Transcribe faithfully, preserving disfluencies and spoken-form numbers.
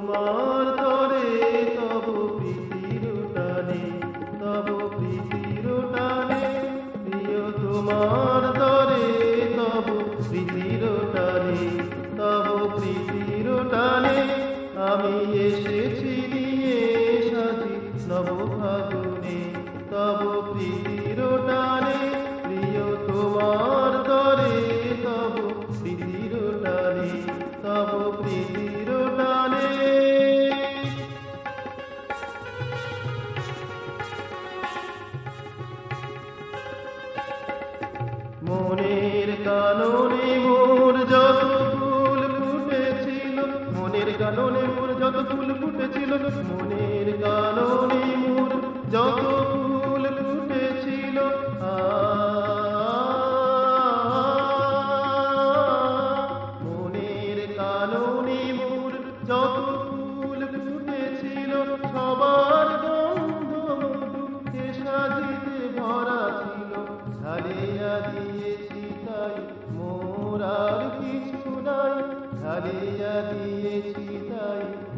তোমার তরে তব প্রীতির টানে, তব প্রীতির টানে, প্রিয় তোমার তরে তব প্রীতির টানে, তব প্রীতির টানে আমি এসেছি নিয়ে সাজি নব ফাগুনে, তব প্রীতির টানে, প্রিয় তোমার তরে তব প্রীতির টানে, তব প্রীতির টানে। মনের কাননে মোর যত ফুল ফুটেছিল, মনের কাননে মোর যত ফুল ফুটেছিল, মনের কাননে মোর যত ফুল ফুটেছিল, আ মনের কাননে মোর যত ফুল ফুটেছিল, সবার গন্ধ মধুকে সাজিতে ভরা ছিল, ঢালিয়া দিয়েছি তাই মোর আর কিছু নাই, ঢালিয়া দিয়েছি তাই